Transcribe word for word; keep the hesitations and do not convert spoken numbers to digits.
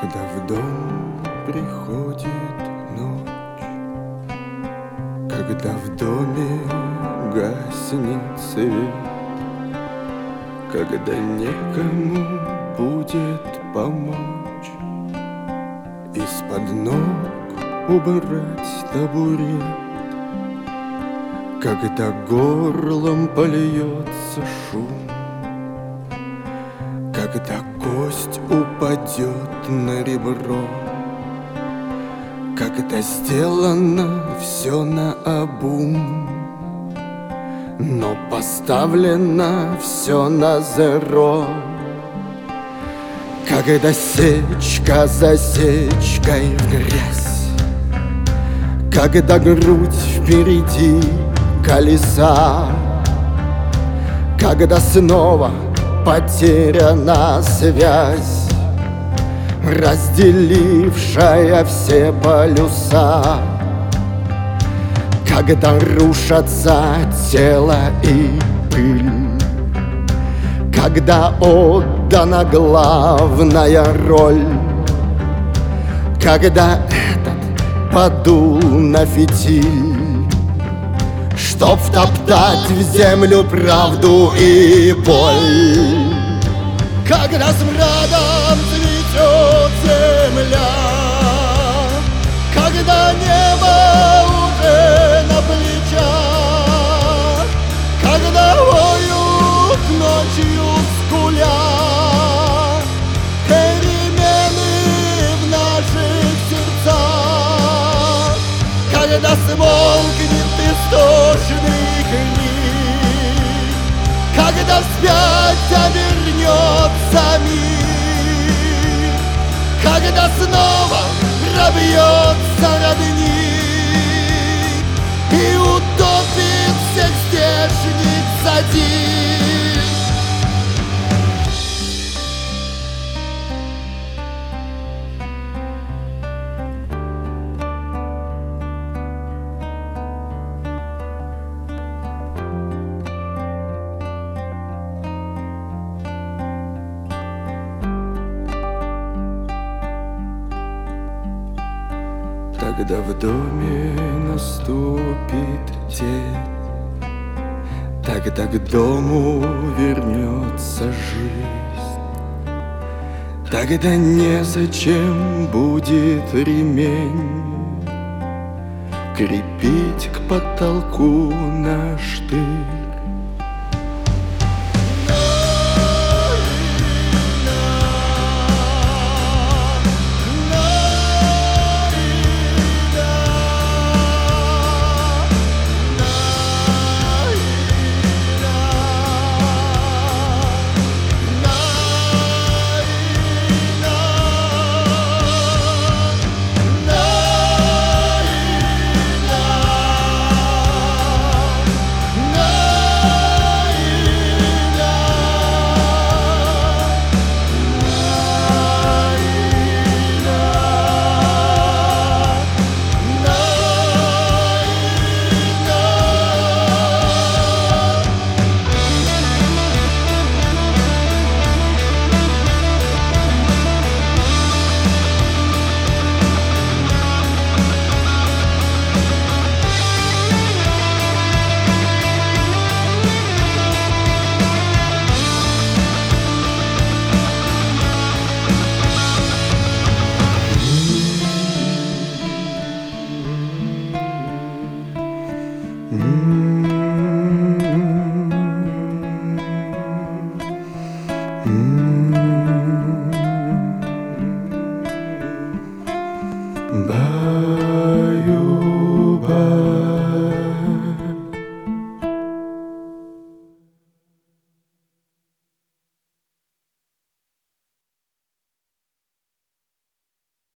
Когда в дом приходит ночь, когда в доме гаснет свет, когда некому будет помочь из-под ног убрать табурет, когда горлом польется шум, когда кость упадет на ребро, когда сделано все наобум, но поставлено все на зеро, когда сечка за сечкой в грязь, когда грудь впереди колеса, когда снова потеряна связь, разделившая все полюса, когда рушатся тело и пыль, когда отдана главная роль, когда этот подул на фитиль, чтоб втоптать в землю правду и боль. Когда смрадом цветет земля, когда небо уже на плечах, когда воют ночью скуля перемены в наших сердцах, когда смолкнет истошный крик, когда вспять обернется мир, когда снова пробьется родник и утопит всех здешних задир. Когда в доме наступит день, тогда к дому вернется жизнь, тогда незачем будет ремень крепить к потолку на штырь. Mm-hmm.